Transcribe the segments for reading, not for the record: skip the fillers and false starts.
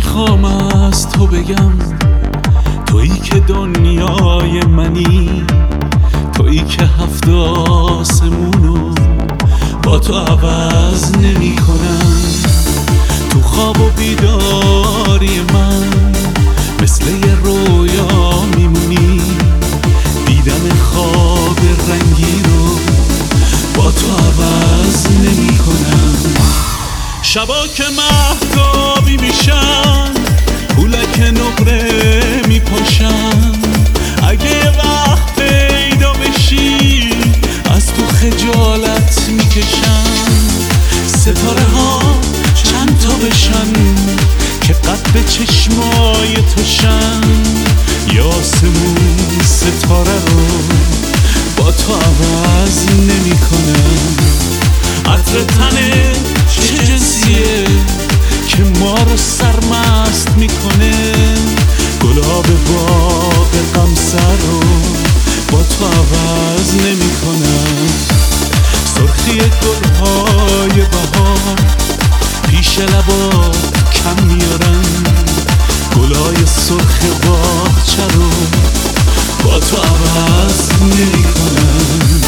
بخوام از تو بگم تویی که دنیای منی، تویی که هفت آسمونو با تو عوض نمی کنم. تو خواب و بیداری من مثل یه رویا میمونی، دیدن خواب رنگی رو با تو عوض نمی کنم. شبا که مهتابی میشن پولک نقره میپاشن، اگه یه وقت پیدا بشی از تو خجالت میکشن. ستاره ها چند تا بشن که قد چشمای توشن، یا آسمون ستاره رو با تو عوض نمی کنم. عطر تنه چه جنسیه که ما رو سرمست میکنه، گلاب باغ غمسر رو با تو عوض نمی کنم. سرخی گلهای بهار پیش لبا کم میارن، گلای سرخ باغچه رو با تو عوض نمی کنم.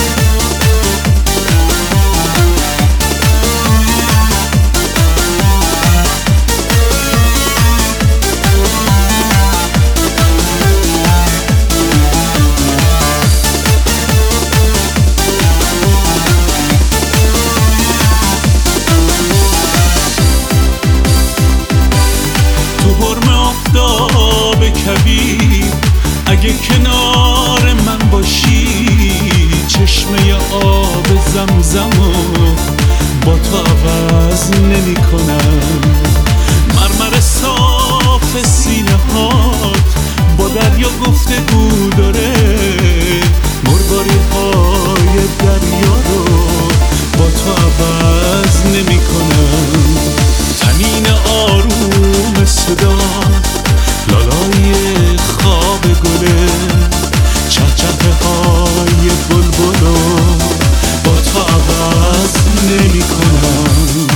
اگه کنار من باشی چشمه آب زمزمو با تو عوض نمی کنم. مرمر صاف سینه هات با دریا گفتگو داره، مرغاری های دریا رو با تو عوض نمی کنم. تنین آروم صدا لالای خواب گله، چهچه های بلبلو با تو عوض نمی کنم.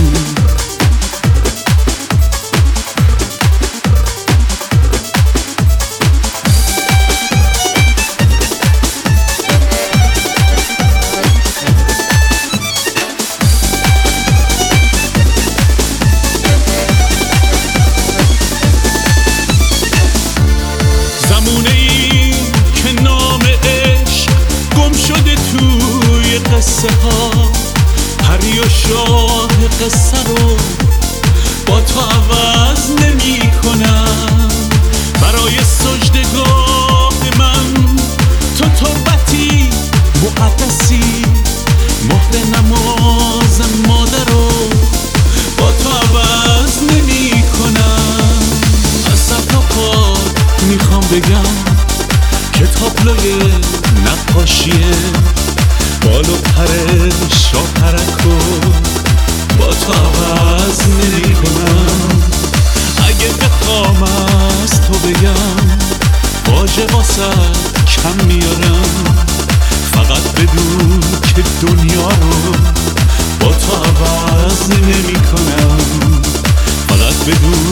قصه ها پری و شاه قصه رو با تو عوض نمی کنم. برای سجدگاه من تو تربتی مقدسی، مهر نماز مادر رو با تو عوض نمی کنم. از سر تا پا میخوام بگم که تابلوی نقاشیه، بال و پر شاپرکو با تو عوض نمی کنم. اگه بخوام از تو بگم واژه واسه کم میارم، فقط بدون که دنیا رو با تو عوض نمی کنم. فقط بدون